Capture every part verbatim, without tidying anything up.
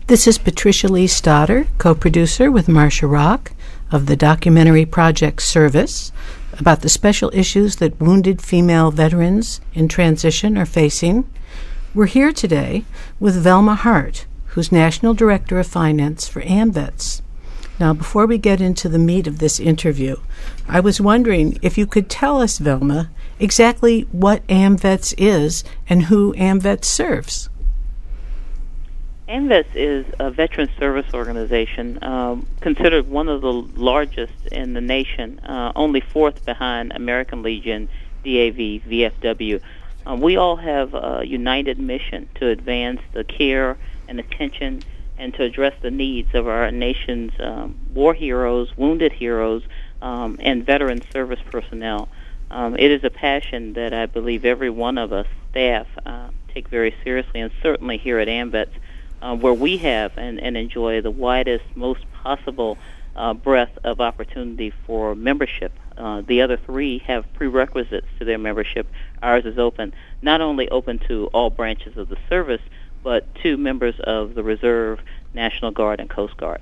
This is Patricia Lee Stoddard, co-producer with Marcia Rock of the documentary project Service about the special issues that wounded female veterans in transition are facing. We're here today with Velma Hart, who's National Director of Finance for AMVETS. Now, before we get into the meat of this interview, I was wondering if you could tell us, Velma, exactly what AMVETS is and who AMVETS serves. AMVETS is a veteran service organization um, considered one of the largest in the nation, uh, only fourth behind American Legion, D A V, V F W. Uh, we all have a united mission to advance the care and attention and to address the needs of our nation's um, war heroes, wounded heroes, um, and veteran service personnel. Um, it is a passion that I believe every one of us staff uh, take very seriously, and certainly here at AMVETS, Uh, where we have and, and enjoy the widest, most possible uh, breadth of opportunity for membership. Uh, the other three have prerequisites to their membership. Ours is open, not only open to all branches of the service, but to members of the Reserve, National Guard, and Coast Guard.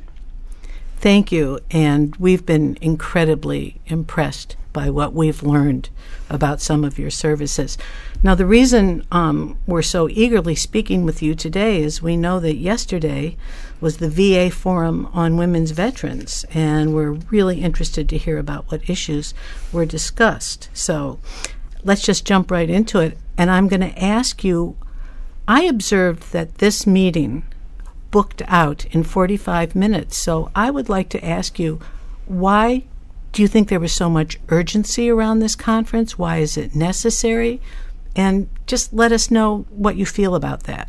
Thank you, and we've been incredibly impressed by what we've learned about some of your services. Now, the reason um, we're so eagerly speaking with you today is we know that yesterday was the V A Forum on Women's Veterans, and we're really interested to hear about what issues were discussed. So let's just jump right into it, and I'm going to ask you, I observed that this meeting booked out in forty-five minutes, so I would like to ask you, why do you think there was so much urgency around this conference? Why is it necessary? And just let us know what you feel about that.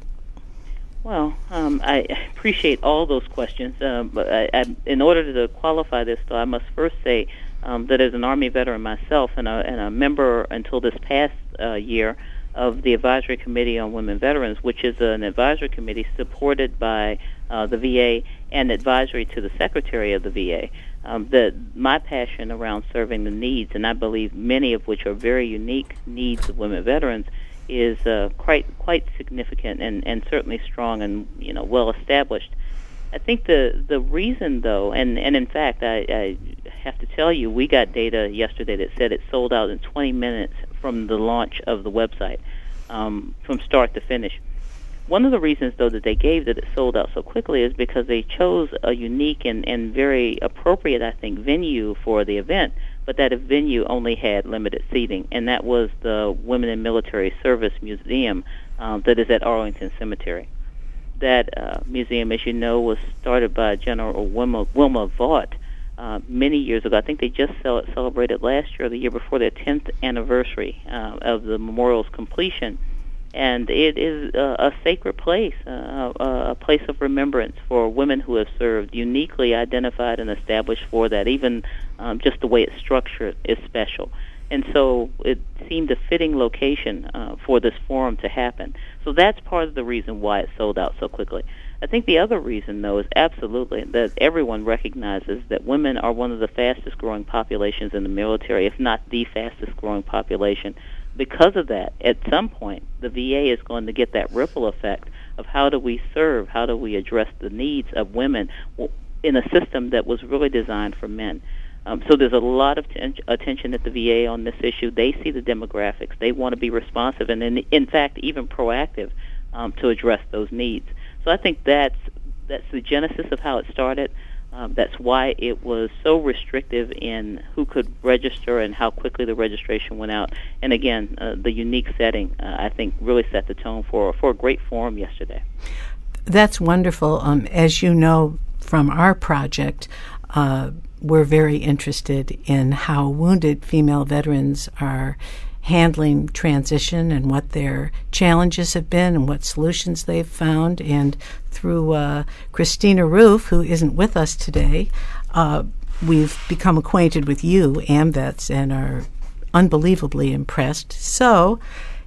Well, um, I appreciate all those questions, uh, but I, I, in order to qualify this, though, I must first say um, that as an Army veteran myself and a, and a member until this past uh, year of the Advisory Committee on Women Veterans, which is an advisory committee supported by uh, the V A and advisory to the Secretary of the V A. Um, that my passion around serving the needs, and I believe many of which are very unique needs of women veterans, is uh, quite quite significant and, and certainly strong and you know well established. I think the the reason though, and, and in fact, I, I have to tell you, we got data yesterday that said it sold out in twenty minutes from the launch of the website, um, from start to finish. One of the reasons, though, that they gave that it sold out so quickly is because they chose a unique and, and very appropriate, I think, venue for the event, but that venue only had limited seating, and that was the Women in Military Service Museum um, that is at Arlington Cemetery. That uh, museum, as you know, was started by General Wilma, Wilma Vaught uh, many years ago. I think they just cel- celebrated last year or the year before their tenth anniversary uh, of the memorial's completion. And it is uh, a sacred place, uh, a place of remembrance for women who have served, uniquely identified and established for that. Even um, just the way it's structured is special. And so it seemed a fitting location uh, for this forum to happen. So that's part of the reason why it sold out so quickly. I think the other reason, though, is absolutely that everyone recognizes that women are one of the fastest-growing populations in the military, if not the fastest-growing population. Because of that, at some point, the V A is going to get that ripple effect of how do we serve, how do we address the needs of women in a system that was really designed for men. Um, so there's a lot of ten- attention at the V A on this issue. They see the demographics. They want to be responsive and, in, in fact, even proactive um, to address those needs. So I think that's, that's the genesis of how it started. Um, that's why it was so restrictive in who could register and how quickly the registration went out. And again, uh, the unique setting, uh, I think, really set the tone for, for a great forum yesterday. That's wonderful. Um, as you know from our project, uh, we're very interested in how wounded female veterans are handling transition and what their challenges have been and what solutions they've found. And through uh, Christina Roof, who isn't with us today, uh, we've become acquainted with you, AMVETS, and are unbelievably impressed. So,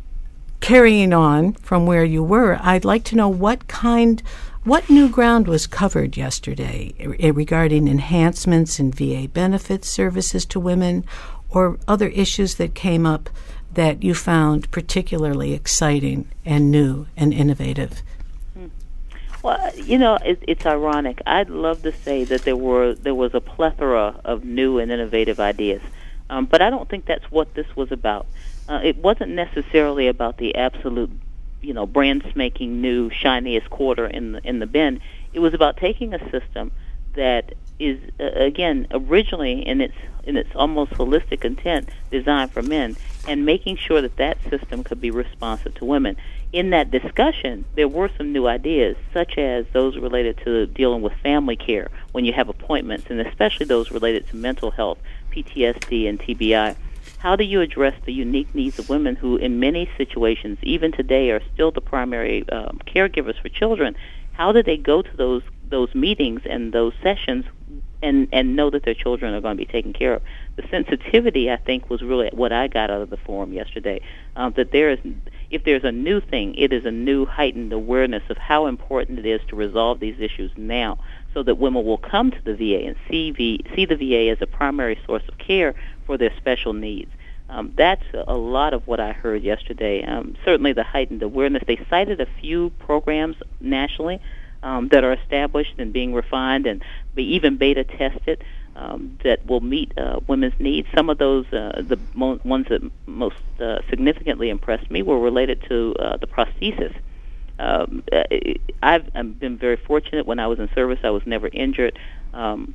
carrying on from where you were, I'd like to know what kind, what new ground was covered yesterday regarding enhancements in V A benefits services to women, or other issues that came up that you found particularly exciting and new and innovative? Well, you know, it, it's ironic. I'd love to say that there were there was a plethora of new and innovative ideas, um, but I don't think that's what this was about. Uh, it wasn't necessarily about the absolute, you know, brand spanking new shiniest quarter in the in the bin. It was about taking a system that is uh, again originally in its in its almost holistic intent designed for men, and making sure that that system could be responsive to women. In that discussion, there were some new ideas, such as those related to dealing with family care when you have appointments, and especially those related to mental health, P T S D, and T B I. How do you address the unique needs of women who, in many situations, even today, are still the primary um, caregivers for children? How do they go to those those meetings and those sessions and, and know that their children are going to be taken care of? The sensitivity, I think, was really what I got out of the forum yesterday, um, that there is, if there's a new thing, it is a new heightened awareness of how important it is to resolve these issues now, so that women will come to the V A and see, v, see the V A as a primary source of care for their special needs. Um, that's a lot of what I heard yesterday. Um, certainly the heightened awareness. They cited a few programs nationally um, that are established and being refined and be even beta tested um, that will meet uh, women's needs. Some of those, uh, the mo- ones that most uh, significantly impressed me were related to uh, the prosthesis. Um, I've, I've been very fortunate. When I was in service, I was never injured, um,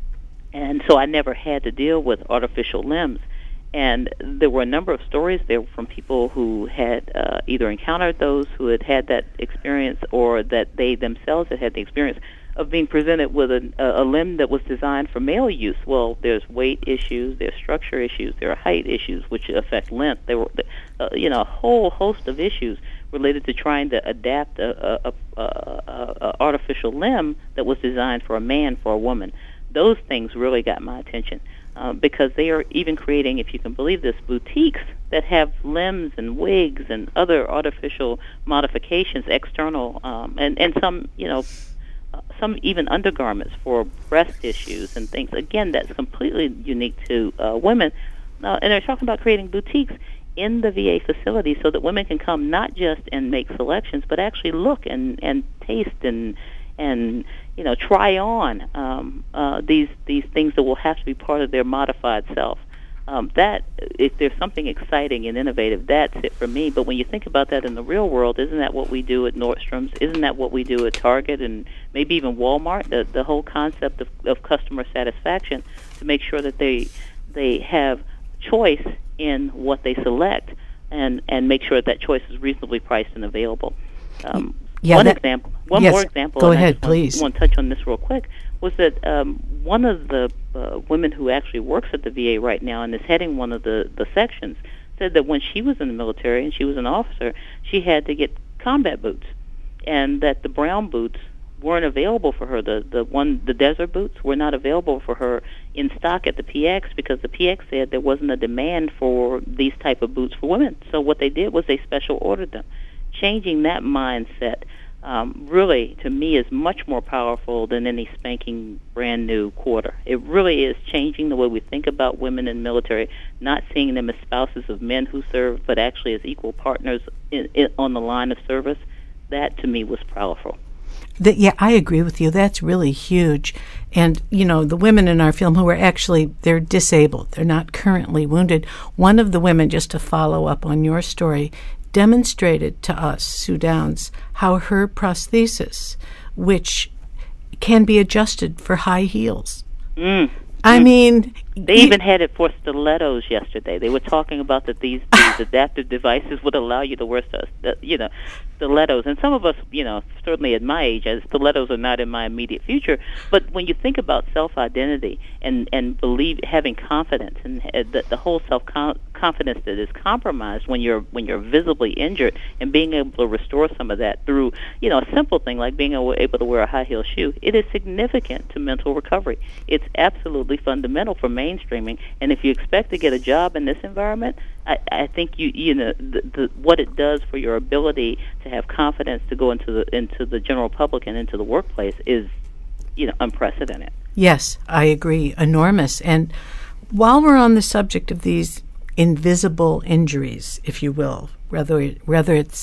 and so I never had to deal with artificial limbs. And there were a number of stories there from people who had uh, either encountered those who had had that experience, or that they themselves had had the experience of being presented with a, a limb that was designed for male use. Well, there's weight issues, there's structure issues, there are height issues which affect length. There were, uh, you know, a whole host of issues related to trying to adapt a, a, a, a, a artificial limb that was designed for a man for a woman. Those things really got my attention. Uh, because they are even creating, if you can believe this, boutiques that have limbs and wigs and other artificial modifications, external, um, and, and some, you know, uh, some even undergarments for breast issues and things. Again, that's completely unique to uh, women. Uh, and they're talking about creating boutiques in the V A facility so that women can come not just and make selections, but actually look and, and taste and and you know try on um, uh, these these things that will have to be part of their modified self. Um, that if there's something exciting and innovative, that's it for me. But when you think about that in the real world, isn't that what we do at Nordstrom's? Isn't that what we do at Target and maybe even Walmart? The, the whole concept of, of customer satisfaction, to make sure that they they have choice in what they select, and and make sure that, that choice is reasonably priced and available. Um, Yeah, one that, example, one yes, more example. Go and ahead, I just please. Want, want to touch on this real quick. Was that um, one of the uh, women who actually works at the V A right now and is heading one of the, the sections said that when she was in the military and she was an officer, she had to get combat boots, and that the brown boots weren't available for her. The the one the desert boots were not available for her in stock at the P X because the P X said there wasn't a demand for these type of boots for women. So what they did was they special ordered them. Changing that mindset um, really, to me, is much more powerful than any spanking brand new quarter. It really is changing the way we think about women in the military, not seeing them as spouses of men who serve, but actually as equal partners in, in, on the line of service. That, to me, was powerful. The, yeah, I agree with you. That's really huge. And, you know, the women in our film who are actually, they're disabled. They're not currently wounded. One of the women, just to follow up on your story, demonstrated to us, Sue Downs, how her prosthesis, which can be adjusted for high heels. Mm. I mm. mean... They even had it for stilettos yesterday. They were talking about that these, these adaptive devices would allow you to wear, st- you know, stilettos. And some of us, you know, certainly at my age, as stilettos are not in my immediate future. But when you think about self-identity and, and believe, having confidence, and uh, the, the whole self-confidence that is compromised when you're when you're visibly injured, and being able to restore some of that through, you know, a simple thing like being able, able to wear a high-heel shoe, it is significant to mental recovery. It's absolutely fundamental for mainstreaming, and if you expect to get a job in this environment, I, I think you you know the, the, what it does for your ability to have confidence to go into the into the general public and into the workplace is, you know, unprecedented. Yes, I agree, enormous. And while we're on the subject of these invisible injuries, if you will, whether whether it's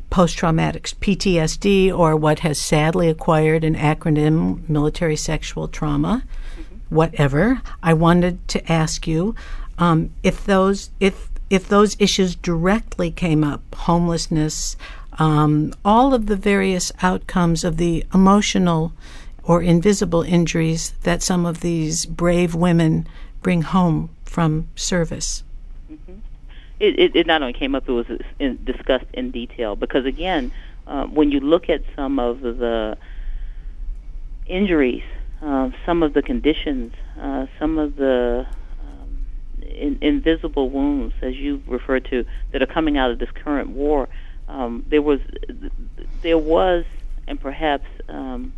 post-traumatic P T S D, or what has sadly acquired an acronym, military sexual trauma, mm-hmm. whatever. I wanted to ask you um, if those if if those issues directly came up, homelessness, um, all of the various outcomes of the emotional or invisible injuries that some of these brave women bring home from service. Mm-hmm. It, it, it not only came up, it was in, discussed in detail, because, again, uh, when you look at some of the injuries, uh, some of the conditions, uh, some of the um, in, invisible wounds, as you referred to, that are coming out of this current war, um, there was, there was, and perhaps, um,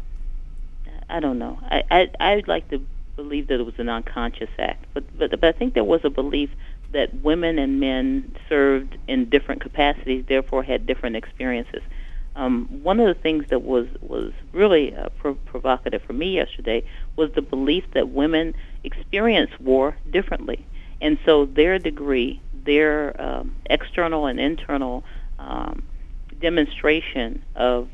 I don't know, I, I, I'd like to believe that it was an unconscious act, but, but, but I think there was a belief that women and men served in different capacities, therefore had different experiences. Um, one of the things that was, was really uh, pro- provocative for me yesterday was the belief that women experience war differently. And so their degree, their um, external and internal um, demonstration of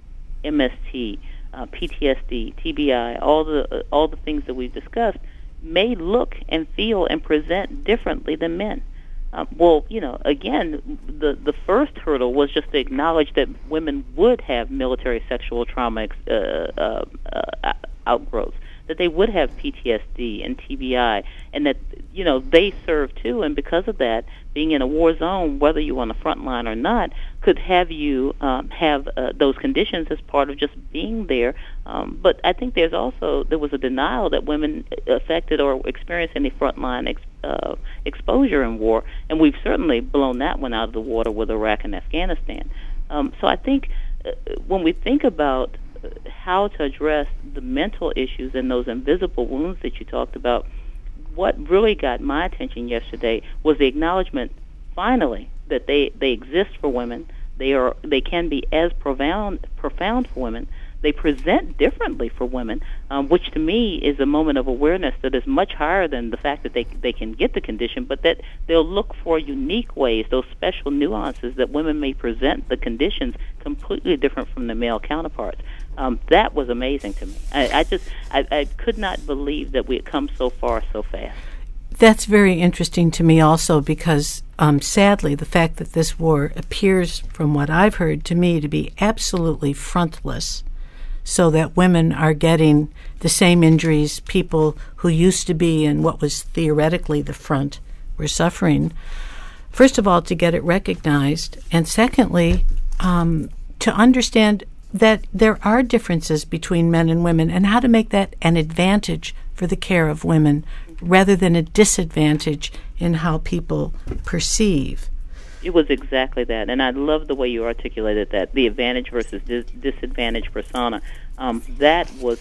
M S T, uh, P T S D, T B I, all the uh, all the things that we've discussed, may look and feel and present differently than men. Uh, well, you know, again, the the first hurdle was just to acknowledge that women would have military sexual trauma uh, uh, uh, outgrowths, that they would have P T S D and T B I, and that, you know, they serve too, and because of that, being in a war zone, whether you're on the front line or not, could have you um, have uh, those conditions as part of just being there. Um, but I think there's also, there was a denial that women affected or experienced any frontline ex- uh, exposure in war, and we've certainly blown that one out of the water with Iraq and Afghanistan. Um, so I think uh, when we think about how to address the mental issues and those invisible wounds that you talked about, what really got my attention yesterday was the acknowledgement, finally, that they, they exist for women. They are they can be as profound profound for women. They present differently for women, um, which to me is a moment of awareness that is much higher than the fact that they they can get the condition, but that they'll look for unique ways, those special nuances that women may present the conditions completely different from the male counterparts. Um, that was amazing to me. I, I just I, I could not believe that we had come so far so fast. That's very interesting to me also, because um, sadly the fact that this war appears, from what I've heard, to me to be absolutely frontless, so that women are getting the same injuries people who used to be in what was theoretically the front were suffering. First of all, to get it recognized, and secondly, um, to understand that there are differences between men and women, and how to make that an advantage for the care of women rather than a disadvantage in how people perceive. It was exactly that, and I love the way you articulated that, the advantage versus dis- disadvantage persona. Um, that was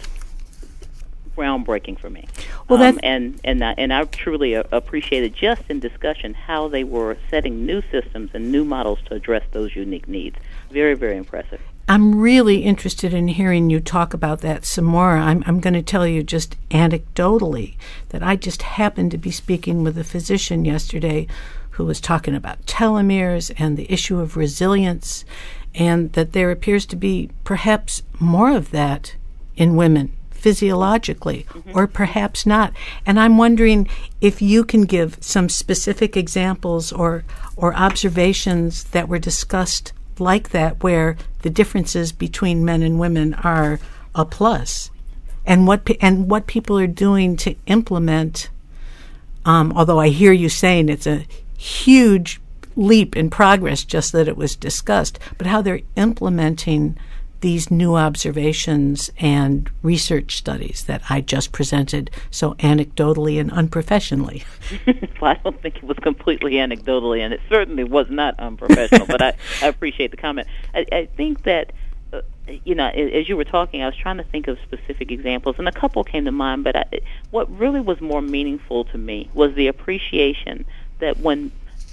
groundbreaking for me. Well, um, and and I, and I truly uh, appreciated, just in discussion, how they were setting new systems and new models to address those unique needs. Very, very impressive. I'm really interested in hearing you talk about that some more. I'm, I'm going to tell you just anecdotally that I just happened to be speaking with a physician yesterday who was talking about telomeres and the issue of resilience, and that there appears to be perhaps more of that in women physiologically, mm-hmm. or perhaps not. And I'm wondering if you can give some specific examples or or observations that were discussed like that, where the differences between men and women are a plus, and what pe- and what people are doing to implement. Um, although I hear you saying it's a huge leap in progress, just that it was discussed, but how they're implementing these new observations and research studies that I just presented so anecdotally and unprofessionally. Well, I don't think it was completely anecdotally, and it certainly was not unprofessional, but I, I appreciate the comment. I, I think that, uh, you know, as you were talking, I was trying to think of specific examples, and a couple came to mind, but I, what really was more meaningful to me was the appreciation that when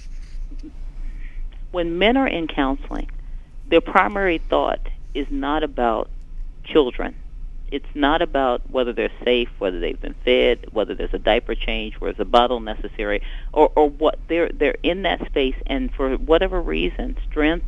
when men are in counseling, their primary thought is not about children. It's not about whether they're safe, whether they've been fed, whether there's a diaper change, whether there's a bottle necessary, or, or what. They're they're in that space, and for whatever reason, strength,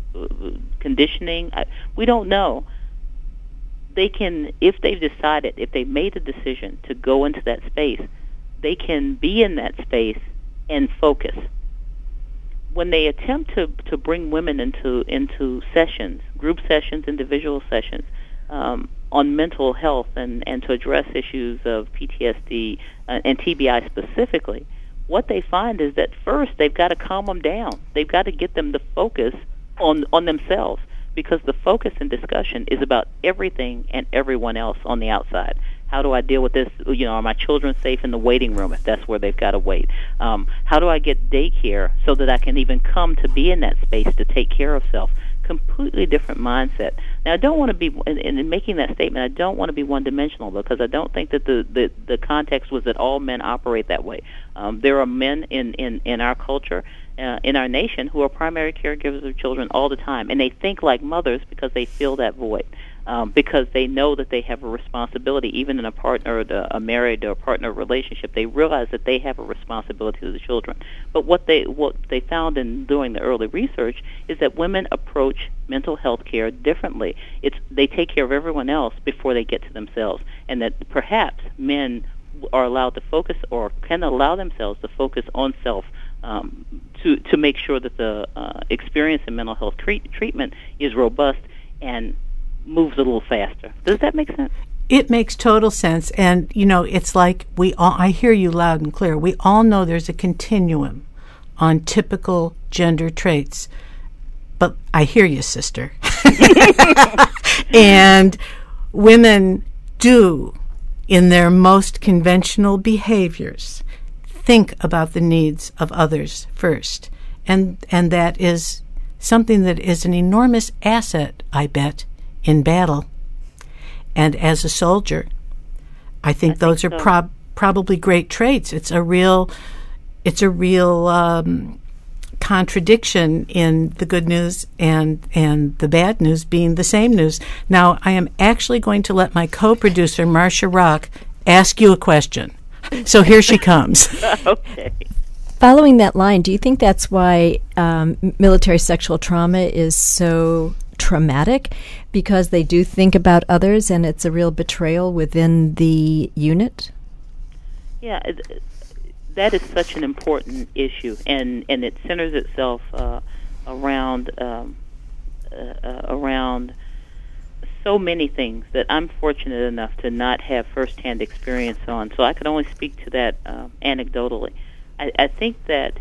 conditioning. I, we don't know. They can, if they've decided, if they've made a decision to go into that space, they can be in that space and focus. When they attempt to, to bring women into into sessions, group sessions, individual sessions, um, on mental health and, and to address issues of P T S D uh, and T B I specifically, what they find is that first they've got to calm them down. They've got to get them to focus on, on themselves, because the focus and discussion is about everything and everyone else on the outside. How do I deal with this? You know, are my children safe in the waiting room if that's where they've got to wait? Um, how do I get daycare so that I can even come to be in that space to take care of self? Completely different mindset. Now, I don't want to be, in, in making that statement, I don't want to be one-dimensional, because I don't think that the, the, the context was that all men operate that way. Um, there are men in, in, in our culture, uh, in our nation, who are primary caregivers of children all the time, and they think like mothers because they feel that void. Um, because they know that they have a responsibility, even in a partner, a married or partner relationship. They realize that they have a responsibility to the children. But what they what they found in doing the early research is that women approach mental health care differently. It's they take care of everyone else before they get to themselves, and that perhaps men are allowed to focus, or can allow themselves to focus on self, um, to to make sure that the uh, experience in mental health treat, treatment is robust and moves a little faster. Does that make sense? It makes total sense. And, you know, it's like we all, I hear you loud and clear. We all know there's a continuum on typical gender traits. But I hear you, sister. And women do, in their most conventional behaviors, think about the needs of others first. And and that is something that is an enormous asset, I bet, in battle. And as a soldier, I think I those think are so. prob- probably great traits. It's a real, it's a real um, contradiction in the good news and and the bad news being the same news. Now, I am actually going to let my co-producer, Marcia Rock, ask you a question. So here she comes. Okay. Following that line, do you think that's why um, military sexual trauma is so traumatic, because they do think about others and it's a real betrayal within the unit? Yeah, it, that is such an important issue, and, and it centers itself uh, around um, uh, around so many things that I'm fortunate enough to not have firsthand experience on, so I can only speak to that uh, anecdotally. I, I think that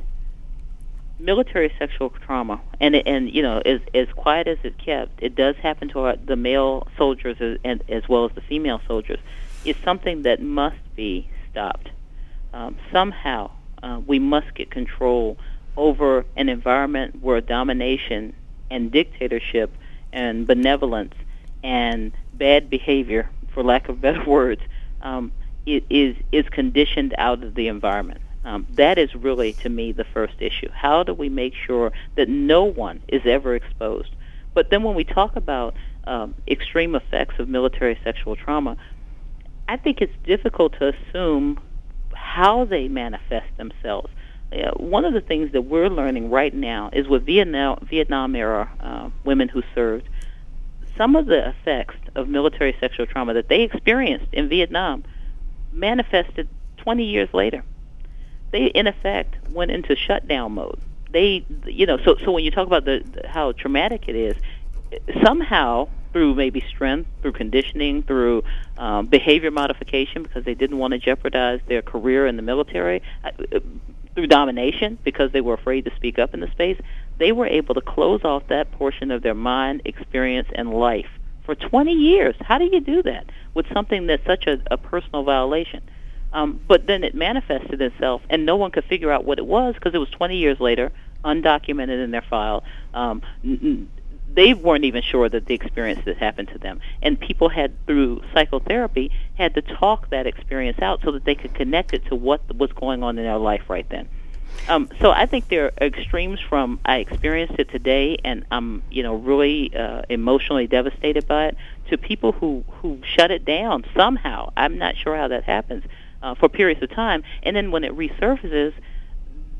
military sexual trauma, and and you know, as as quiet as it kept, it does happen to our, the male soldiers as, and, as well as the female soldiers. Is something that must be stopped. Um, somehow, uh, we must get control over an environment where domination and dictatorship and benevolence and bad behavior, for lack of better words, um, is is conditioned out of the environment. Um, that is really, to me, the first issue. How do we make sure that no one is ever exposed? But then when we talk about um, extreme effects of military sexual trauma, I think it's difficult to assume how they manifest themselves. Uh, one of the things that we're learning right now is with Vietnam, Vietnam-era uh, women who served, some of the effects of military sexual trauma that they experienced in Vietnam manifested twenty years later. They, in effect, went into shutdown mode. They, you know, so so when you talk about the, the how traumatic it is, somehow through maybe strength, through conditioning, through um, behavior modification, because they didn't want to jeopardize their career in the military, uh, through domination, because they were afraid to speak up in the space, they were able to close off that portion of their mind, experience, and life for twenty years. How do you do that with something that's such a, a personal violation? Um, but then it manifested itself, and no one could figure out what it was because it was twenty years later, undocumented in their file. Um, n- they weren't even sure that the experience had happened to them. And people had, through psychotherapy, had to talk that experience out so that they could connect it to what was going on in their life right then. Um, so I think there are extremes from I experienced it today and I'm, you know, really uh, emotionally devastated by it, to people who, who shut it down somehow. I'm not sure how that happens. Uh, for periods of time, and then when it resurfaces,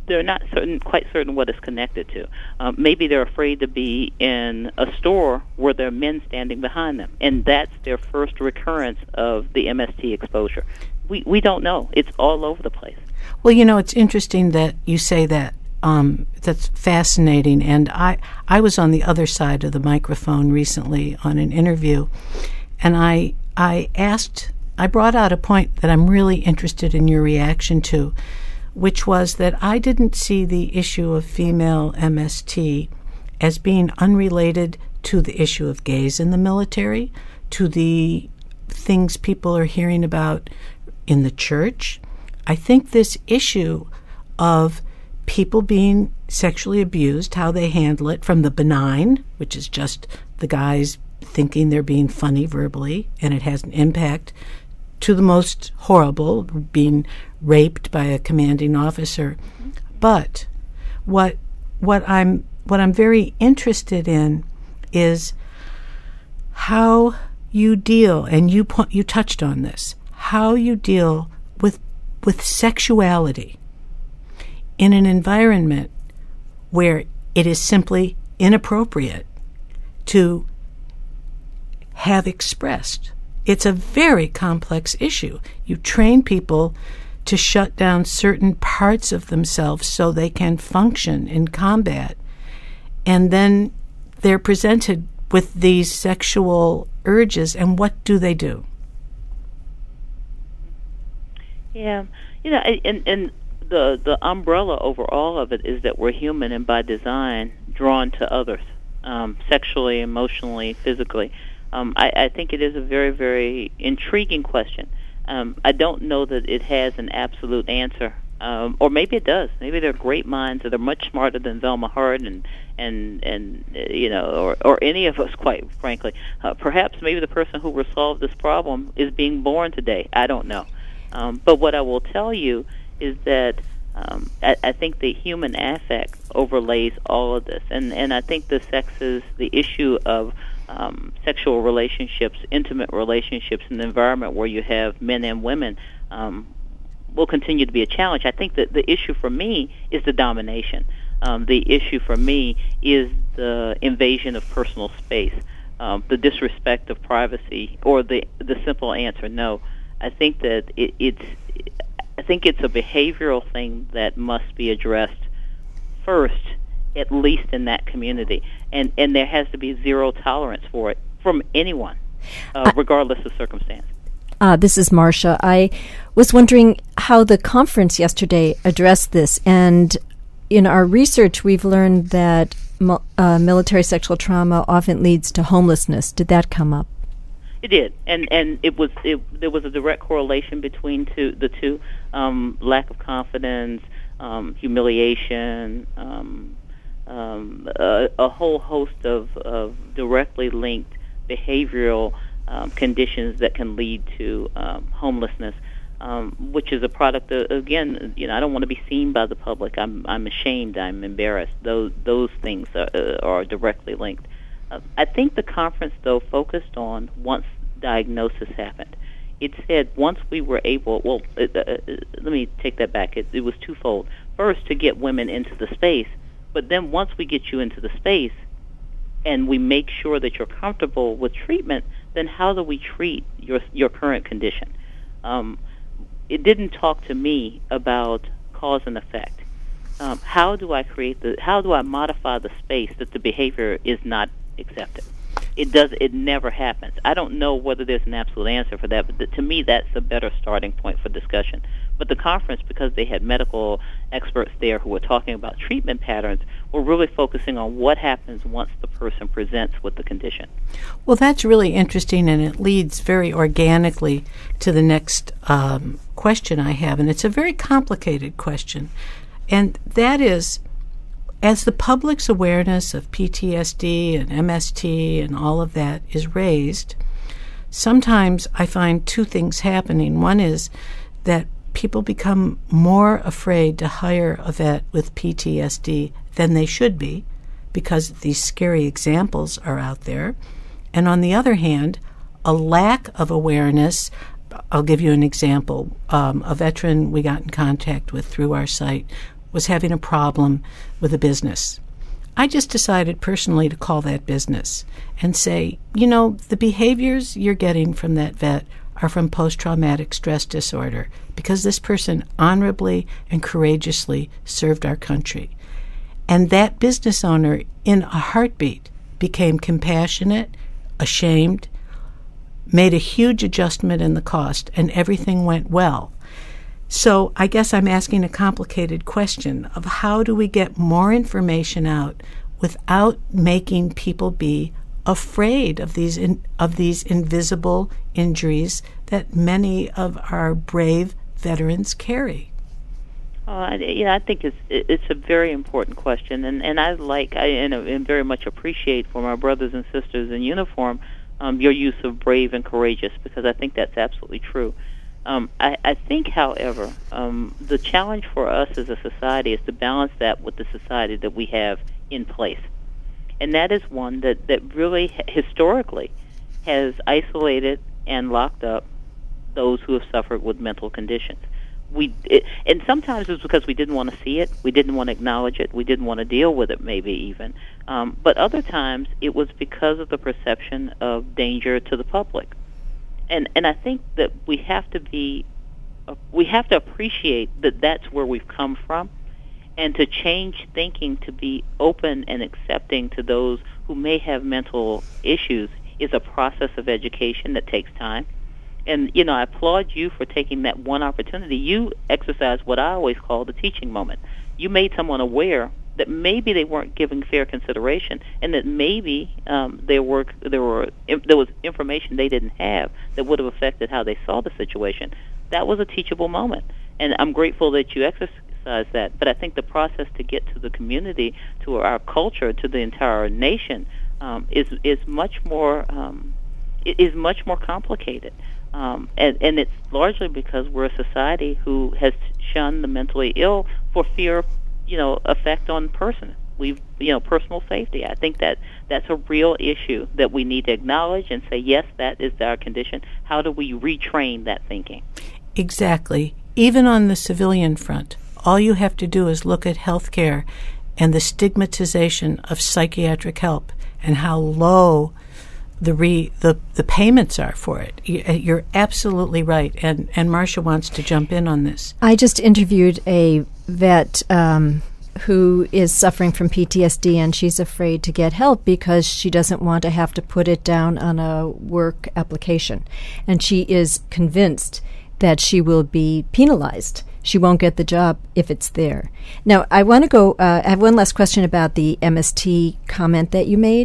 they're not certain, quite certain what it's connected to. Um, maybe they're afraid to be in a store where there are men standing behind them, and that's their first recurrence of the M S T exposure. We we don't know. It's all over the place. Well, you know, it's interesting that you say that. Um, that's fascinating. And I, I was on the other side of the microphone recently on an interview, and I I asked, I brought out a point that I'm really interested in your reaction to, which was that I didn't see the issue of female M S T as being unrelated to the issue of gays in the military, to the things people are hearing about in the church. I think this issue of people being sexually abused, how they handle it, from the benign, which is just the guys thinking they're being funny verbally, and it has an impact, to the most horrible, being raped by a commanding officer. But what what I'm what I'm very interested in is how you deal, and you you touched on this, how you deal with with sexuality in an environment where it is simply inappropriate to have expressed. It's a very complex issue. You train people to shut down certain parts of themselves so they can function in combat, and then they're presented with these sexual urges, and what do they do? Yeah, you know, and and the the umbrella over all of it is that we're human and by design drawn to others, um, sexually, emotionally, physically. Um, I, I think it is a very, very intriguing question. Um, I don't know that it has an absolute answer, um, or maybe it does. Maybe there are great minds that are much smarter than Velma Hart and and and uh, you know, or or any of us, quite frankly. Uh, perhaps maybe the person who will solve this problem is being born today. I don't know. Um, but what I will tell you is that um, I, I think the human affect overlays all of this, and and I think the sexes, the issue of um, sexual relationships, intimate relationships, in the environment where you have men and women, um, will continue to be a challenge. I think that the issue for me is the domination. Um, the issue for me is the invasion of personal space, um, the disrespect of privacy, or the the simple answer no. I think that it, it's. I think it's a behavioral thing that must be addressed first, at least in that community, and and there has to be zero tolerance for it from anyone, uh, regardless of circumstance. Uh, this is Marcia. I was wondering how the conference yesterday addressed this, and in our research, we've learned that uh, military sexual trauma often leads to homelessness. Did that come up? It did, and and it was it, there was a direct correlation between two, the two, um, lack of confidence, um, humiliation, um, um, a, a whole host of, of directly linked behavioral um, conditions that can lead to um, homelessness, um, which is a product of, again, you know, I don't want to be seen by the public. I'm I'm ashamed. I'm embarrassed. Those those things are, uh, are directly linked. Uh, I think the conference, though, focused on once diagnosis happened. It said once we were able, well, uh, uh, let me take that back. It, it was twofold. First, to get women into the space, but then once we get you into the space and we make sure that you're comfortable with treatment, then how do we treat your your current condition? Um, it didn't talk to me about cause and effect. Um, how do I create the? How do I modify the space that the behavior is not accepted? It does. It never happens. I don't know whether there's an absolute answer for that, but th- to me, that's a better starting point for discussion. But the conference, because they had medical experts there who were talking about treatment patterns, were really focusing on what happens once the person presents with the condition. Well, that's really interesting, and it leads very organically to the next um, question I have, and it's a very complicated question, and that is, as the public's awareness of P T S D and M S T and all of that is raised, sometimes I find two things happening. One is that people become more afraid to hire a vet with P T S D than they should be because these scary examples are out there. And on the other hand, a lack of awareness. I'll give you an example. Um, a veteran we got in contact with through our site was having a problem with a business. I just decided personally to call that business and say, you know, the behaviors you're getting from that vet are from post-traumatic stress disorder because this person honorably and courageously served our country. And that business owner, in a heartbeat, became compassionate, ashamed, made a huge adjustment in the cost, and everything went well. So I guess I'm asking a complicated question of how do we get more information out without making people be afraid of these in, of these invisible injuries that many of our brave veterans carry? Uh, yeah, I think it's it's a very important question, and, and I like I and, and very much appreciate from our brothers and sisters in uniform um, your use of brave and courageous, because I think that's absolutely true. Um, I, I think, however, um, the challenge for us as a society is to balance that with the society that we have in place, and that is one that that really historically has isolated and locked up those who have suffered with mental conditions. We it, and sometimes it's because we didn't want to see it, we didn't want to acknowledge it, we didn't want to deal with it, maybe even. Um, but other times it was because of the perception of danger to the public, and and I think that we have to be, uh, we have to appreciate that that's where we've come from, and to change thinking to be open and accepting to those who may have mental issues is a process of education that takes time. And, you know, I applaud you for taking that one opportunity. You exercised what I always call the teaching moment. You made someone aware that maybe they weren't giving fair consideration, and that maybe um, there were there were there was information they didn't have that would have affected how they saw the situation. That was a teachable moment, and I'm grateful that you exercised that. But I think the process to get to the community, to our culture, to the entire nation, um, is is much more um, is much more complicated. Um, and, and it's largely because we're a society who has shunned the mentally ill for fear of, you know, effect on person. We've, you know, personal safety. I think that that's a real issue that we need to acknowledge and say, yes, that is our condition. How do we retrain that thinking? Exactly. Even on the civilian front, all you have to do is look at healthcare and the stigmatization of psychiatric help and how low the re the, the payments are for it. You're absolutely right, and and Marcia wants to jump in on this. I just interviewed a vet um, who is suffering from P T S D, and she's afraid to get help because she doesn't want to have to put it down on a work application, and she is convinced that she will be penalized. She won't get the job if it's there. Now, I want to go. Uh, I have one last question about the M S T comment that you made.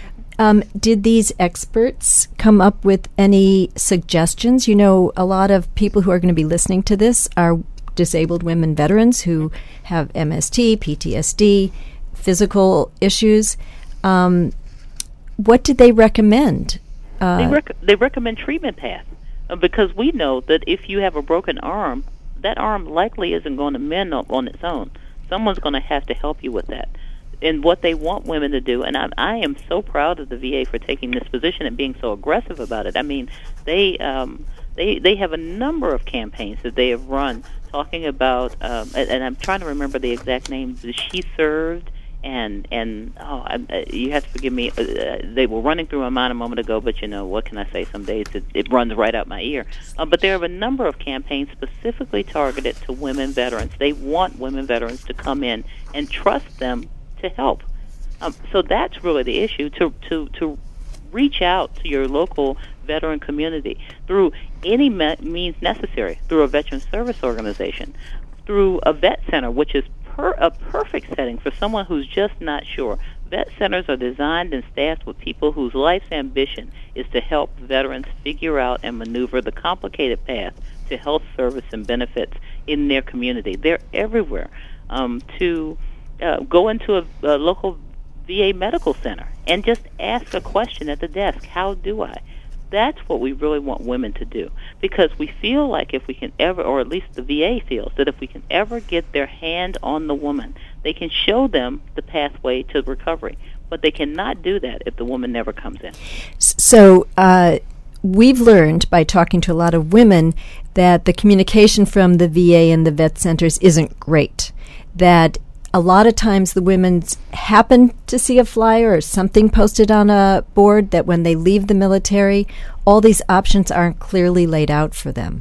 Um, did these experts come up with any suggestions? You know, a lot of people who are going to be listening to this are disabled women veterans who have M S T, P T S D, physical issues. Um, what did they recommend? Uh, they, rec- they recommend treatment paths, uh, because we know that if you have a broken arm, that arm likely isn't going to mend up on its own. Someone's going to have to help you with that. And what they want women to do, and I, I am so proud of the V A for taking this position and being so aggressive about it. I mean, they um, they they have a number of campaigns that they have run talking about, um, and, and I'm trying to remember the exact name. She Served, and and oh, I, uh, you have to forgive me. Uh, they were running through my mind a moment ago, but you know what can I say? Some days it, it runs right out my ear. Uh, but there are a number of campaigns specifically targeted to women veterans. They want women veterans to come in and trust them to help. Um, so that's really the issue, to, to, to reach out to your local veteran community through any me- means necessary, through a veteran service organization, through a vet center, which is per- a perfect setting for someone who's just not sure. Vet centers are designed and staffed with people whose life's ambition is to help veterans figure out and maneuver the complicated path to health service and benefits in their community. They're everywhere. Um, to Uh, go into a, a local V A medical center and just ask a question at the desk. How do I? That's what we really want women to do, because we feel like if we can ever, or at least the V A feels, that if we can ever get their hand on the woman, they can show them the pathway to recovery. But they cannot do that if the woman never comes in. So uh, we've learned by talking to a lot of women that the communication from the V A and the vet centers isn't great. that a lot of times the women happen to see a flyer or something posted on a board that when they leave the military, all these options aren't clearly laid out for them?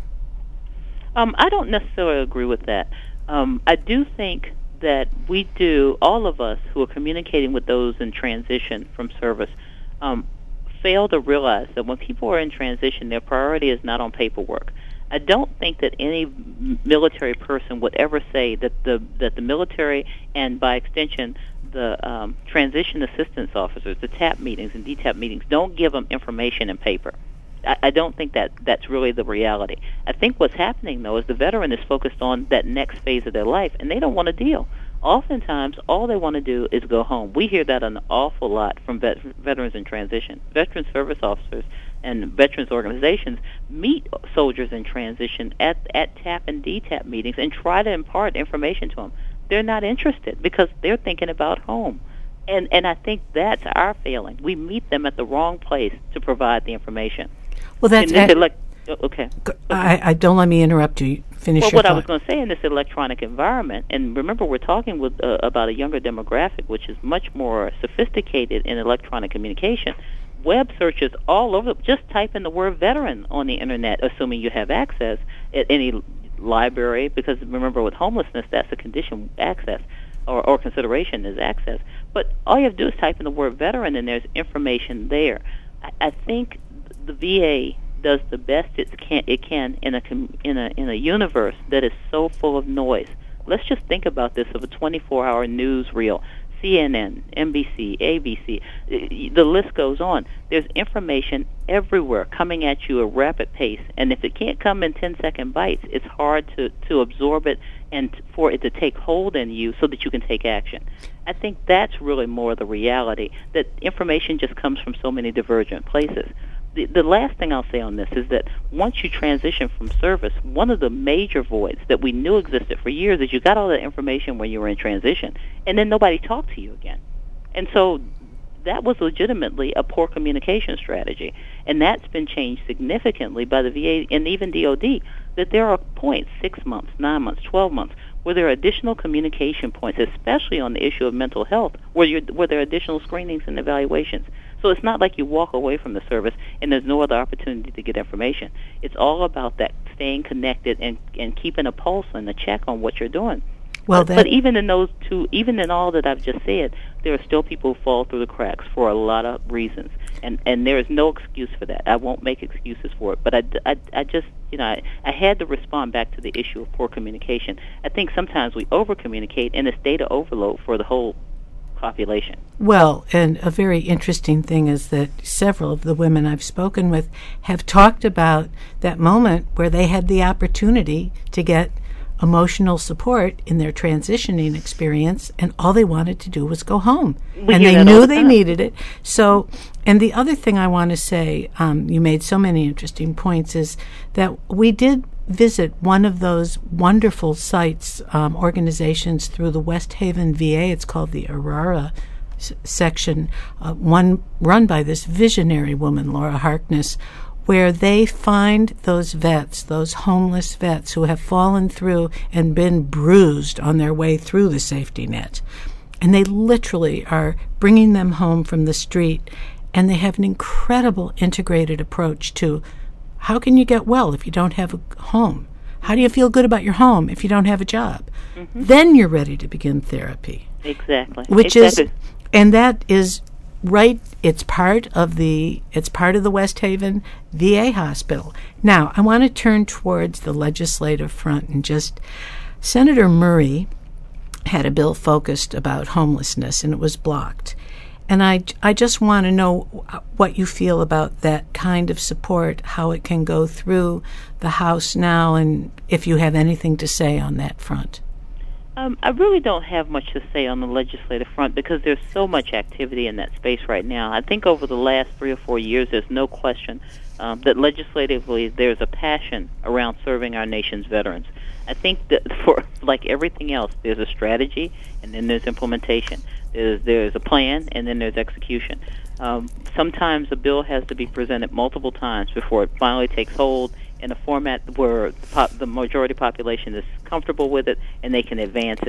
Um, I don't necessarily agree with that. Um, I do think that we do, all of us who are communicating with those in transition from service, um, fail to realize that when people are in transition, their priority is not on paperwork. I don't think that any military person would ever say that the that the military and by extension the um, transition assistance officers, the TAP meetings and D TAP meetings, don't give them information in paper. I, I don't think that that's really the reality. I think what's happening, though, is the veteran is focused on that next phase of their life, and they don't want to deal. Oftentimes, all they want to do is go home. We hear that an awful lot from vet- veterans in transition. Veteran service officers and veterans organizations meet soldiers in transition at, at TAP and D TAP meetings and try to impart information to them. They're not interested because they're thinking about home. And, and I think that's our failing. We meet them at the wrong place to provide the information. Well, that's... And this elec- okay. I, I don't let me interrupt you. Finish well, your what thought. I was going to say, in this electronic environment, and remember we're talking with uh, about a younger demographic, which is much more sophisticated in electronic communication. Web searches all over, just type in the word veteran on the internet, assuming you have access at any library, because remember with homelessness, that's a condition, access, or, or consideration is access. But all you have to do is type in the word veteran, and there's information there. I, I think the V A does the best it can, it can in a in a in a universe that is so full of noise. Let's just think about this of a twenty-four hour news reel. C N N, N B C, A B C, the list goes on. There's information everywhere coming at you at a rapid pace, and if it can't come in ten second bites, it's hard to, to absorb it and for it to take hold in you so that you can take action. I think that's really more the reality, that information just comes from so many divergent places. The, the last thing I'll say on this is that once you transition from service, one of the major voids that we knew existed for years is you got all that information when you were in transition, and then nobody talked to you again. And so that was legitimately a poor communication strategy, and that's been changed significantly by the V A and even D O D, that there are points, six months, nine months, twelve months, where there are additional communication points, especially on the issue of mental health, where, you're, where there are additional screenings and evaluations. So it's not like you walk away from the service and there's no other opportunity to get information. It's all about that staying connected and, and keeping a pulse and a check on what you're doing. Well, but, but even in those two, even in all that I've just said, there are still people who fall through the cracks for a lot of reasons, and and there is no excuse for that. I won't make excuses for it, but I, I, I just, you know, I, I had to respond back to the issue of poor communication. I think sometimes we over-communicate, and it's data overload for the whole population. Well, and a very interesting thing is that several of the women I've spoken with have talked about that moment where they had the opportunity to get emotional support in their transitioning experience, and all they wanted to do was go home. We and hear they that all knew the they time. needed it. So, and the other thing I want to say, um, you made so many interesting points, is that we did visit one of those wonderful sites, um, organizations through the West Haven V A. It's called the Aurora s- section, uh, one run by this visionary woman, Laura Harkness, where they find those vets, those homeless vets who have fallen through and been bruised on their way through the safety net. And they literally are bringing them home from the street, and they have an incredible integrated approach to how can you get well if you don't have a home? How do you feel good about your home if you don't have a job? Mm-hmm. Then you're ready to begin therapy. Exactly. Which exactly. is, and that is right, it's part of the it's part of the West Haven V A hospital. Now, I want to turn towards the legislative front and just, Senator Murray had a bill focused about homelessness, and it was blocked. And I, I just want to know what you feel about that kind of support, how it can go through the House now, and if you have anything to say on that front. Um, I really don't have much to say on the legislative front because there's so much activity in that space right now. I think over the last three or four years, there's no question um, that legislatively there's a passion around serving our nation's veterans. I think that for like everything else, there's a strategy and then there's implementation. There's, there's a plan and then there's execution. Um, sometimes a bill has to be presented multiple times before it finally takes hold in a format where the, pop, the majority population is comfortable with it and they can advance it.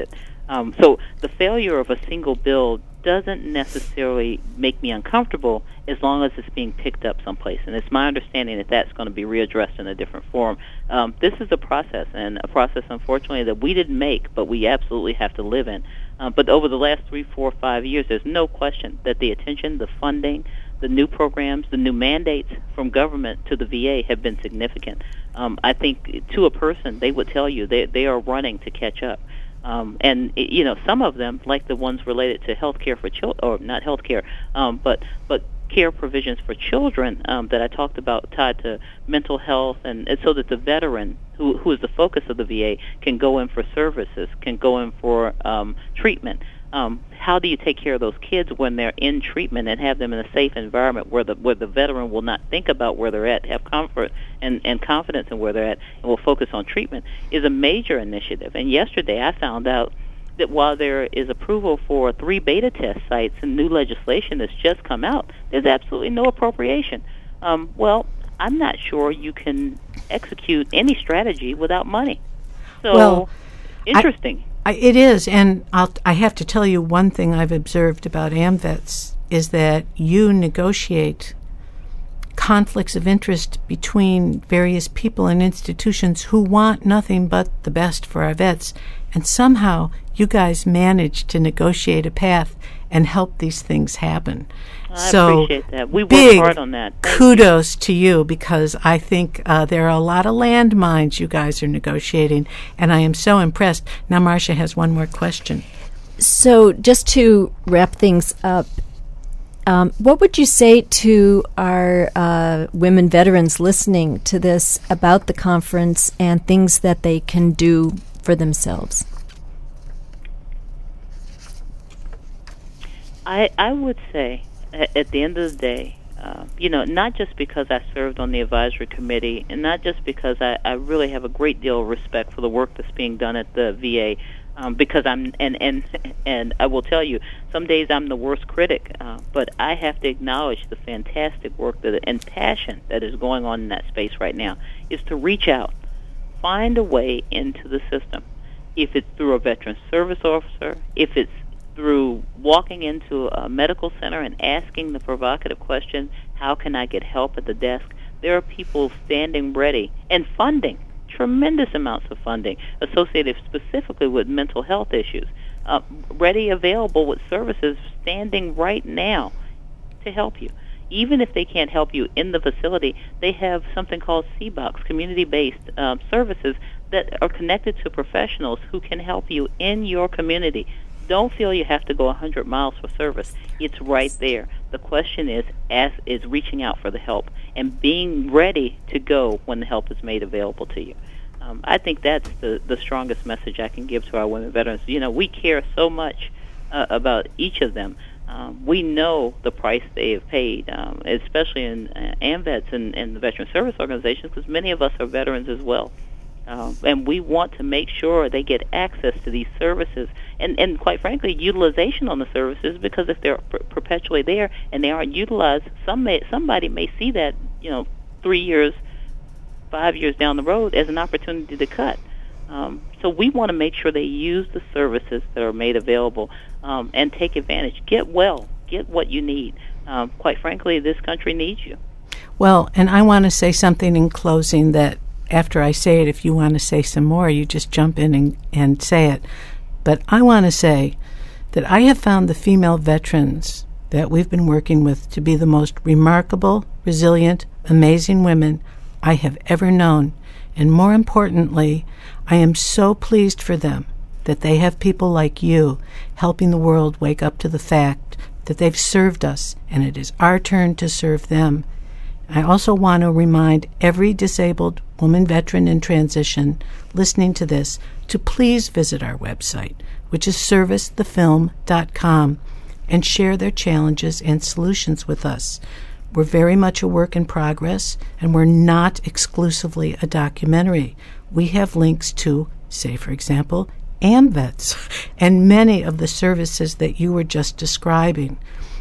Um, so the failure of a single bill doesn't necessarily make me uncomfortable as long as it's being picked up someplace. And it's my understanding that that's going to be readdressed in a different form. Um, this is a process, and a process, unfortunately, that we didn't make, but we absolutely have to live in. Uh, but over the last three, four, five years, there's no question that the attention, the funding, the new programs, the new mandates from government to the V A have been significant. Um, I think to a person, they would tell you they, they are running to catch up. Um, and, you know, some of them, like the ones related to health care for children, or not health care, um, but, but care provisions for children um, that I talked about tied to mental health, and, and so that the veteran, who, who is the focus of the V A, can go in for services, can go in for um, treatment. Um, how do you take care of those kids when they're in treatment and have them in a safe environment where the where the veteran will not think about where they're at, have comfort and, and confidence in where they're at, and will focus on treatment, is a major initiative. And yesterday I found out that while there is approval for three beta test sites and new legislation that's just come out, there's absolutely no appropriation. Um, well, I'm not sure you can execute any strategy without money. So, well, interesting. I, I, it is, and I'll, I have to tell you one thing I've observed about AMVETS is that you negotiate conflicts of interest between various people and institutions who want nothing but the best for our vets, and somehow you guys manage to negotiate a path and help these things happen. I so appreciate that. We big work hard on that. Thank kudos you. to you, because I think uh, there are a lot of landmines you guys are negotiating, and I am so impressed. Now, Marcia has one more question. So just to wrap things up, um, what would you say to our uh, women veterans listening to this about the conference and things that they can do for themselves? I, I would say, at, at the end of the day, uh, you know, not just because I served on the advisory committee, and not just because I, I really have a great deal of respect for the work that's being done at the V A, um, because I'm, and, and, and I will tell you, some days I'm the worst critic, uh, but I have to acknowledge the fantastic work that, and passion that is going on in that space right now, is to reach out, find a way into the system. If it's through a veteran service officer, if it's through walking into a medical center and asking the provocative question, how can I get help at the desk? There are people standing ready and funding, tremendous amounts of funding associated specifically with mental health issues, uh, ready, available with services standing right now to help you. Even if they can't help you in the facility, they have something called C BOX, community-based uh, services that are connected to professionals who can help you in your community. Don't feel you have to go one hundred miles for service. It's right there. The question is, as, is reaching out for the help and being ready to go when the help is made available to you. Um, I think that's the, the strongest message I can give to our women veterans. You know, we care so much uh, about each of them. Um, we know the price they have paid, um, especially in uh, AMVETS and, and the Veteran Service Organizations, because many of us are veterans as well. Um, and we want to make sure they get access to these services and, and quite frankly, utilization on the services, because if they're per- perpetually there and they aren't utilized, some may, somebody may see that, you know, three years, five years down the road as an opportunity to cut. Um, so we want to make sure they use the services that are made available um, and take advantage. Get well. Get what you need. Um, quite frankly, this country needs you. Well, and I want to say something in closing that after I say it, if you want to say some more, you just jump in and, and say it. But I want to say that I have found the female veterans that we've been working with to be the most remarkable, resilient, amazing women I have ever known. And more importantly, I am so pleased for them that they have people like you helping the world wake up to the fact that they've served us, and it is our turn to serve them. I also want to remind every disabled woman veteran in transition listening to this to please visit our website, which is service the film dot com, and share their challenges and solutions with us. We're very much a work in progress, and we're not exclusively a documentary. We have links to, say, for example, AMVETS and many of the services that you were just describing.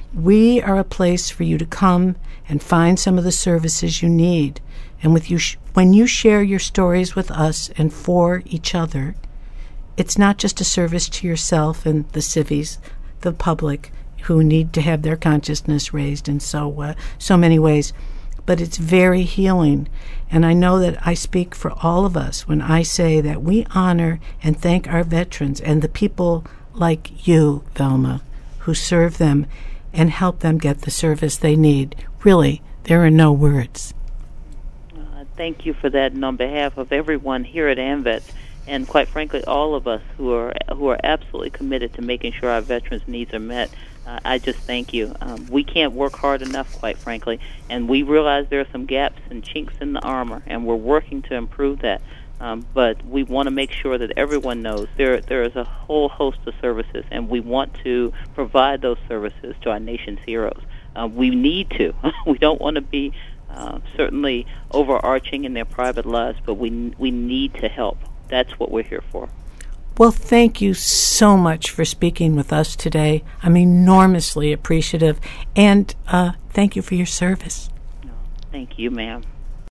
We are a place for you to come and find some of the services you need. And with you, sh- when you share your stories with us and for each other, it's not just a service to yourself and the civies, the public, who need to have their consciousness raised in so uh, so many ways, but it's very healing. And I know that I speak for all of us when I say that we honor and thank our veterans and the people like you, Velma, who serve them and help them get the service they need. Really, there are no words. Uh, thank you for that, and on behalf of everyone here at AMVETS, and quite frankly, all of us who are who are absolutely committed to making sure our veterans' needs are met, uh, I just thank you. Um, we can't work hard enough, quite frankly, and we realize there are some gaps and chinks in the armor, and we're working to improve that. Um, but we want to make sure that everyone knows there there is a whole host of services, and we want to provide those services to our nation's heroes. Uh, we need to. We don't want to be uh, certainly overarching in their private lives, but we we need to help. That's what we're here for. Well, thank you so much for speaking with us today. I'm enormously appreciative, and uh, thank you for your service. No, thank you, ma'am.